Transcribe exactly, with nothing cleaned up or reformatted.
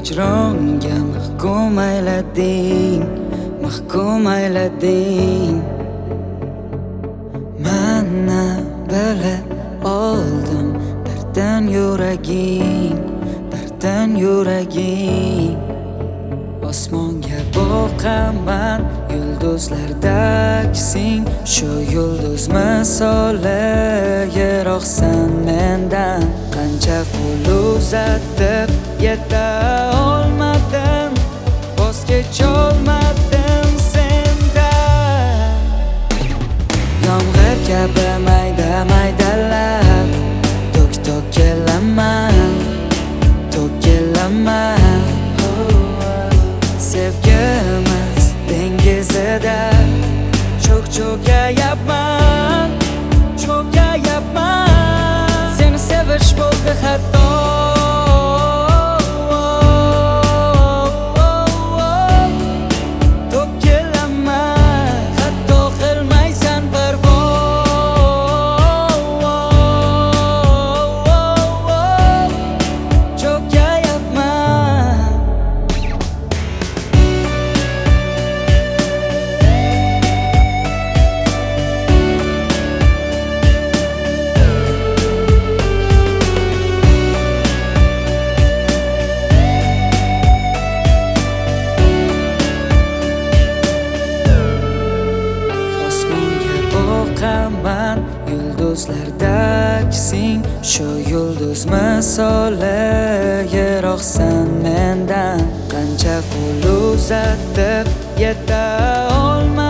hijronga mahkum aylading, mahkum aylading. Mana bilib oldim darddan yuraging, darddan yuraging. Osmonga boqaman yulduzlardaksing, shu yulduz misoli yiroqsan mendan. Qancha qo'l uzatib yeta olmadim, voz kecholmadim sendan. Yomg'ir kabi mayda maydalar tok tok kelaman, tok kelaman. Sevgimiz dengizida cho'k cho'kayapman, cho'kayapman. Seni sevish bo'ldi hatto tok kelaman, hatto qilmaysan parvo. Cho'kayapman. Boqaman yulduzlardaksing, shu yulduz misoli yiroqsan mendan. Qancha qo'l uzatib yeta olmadim,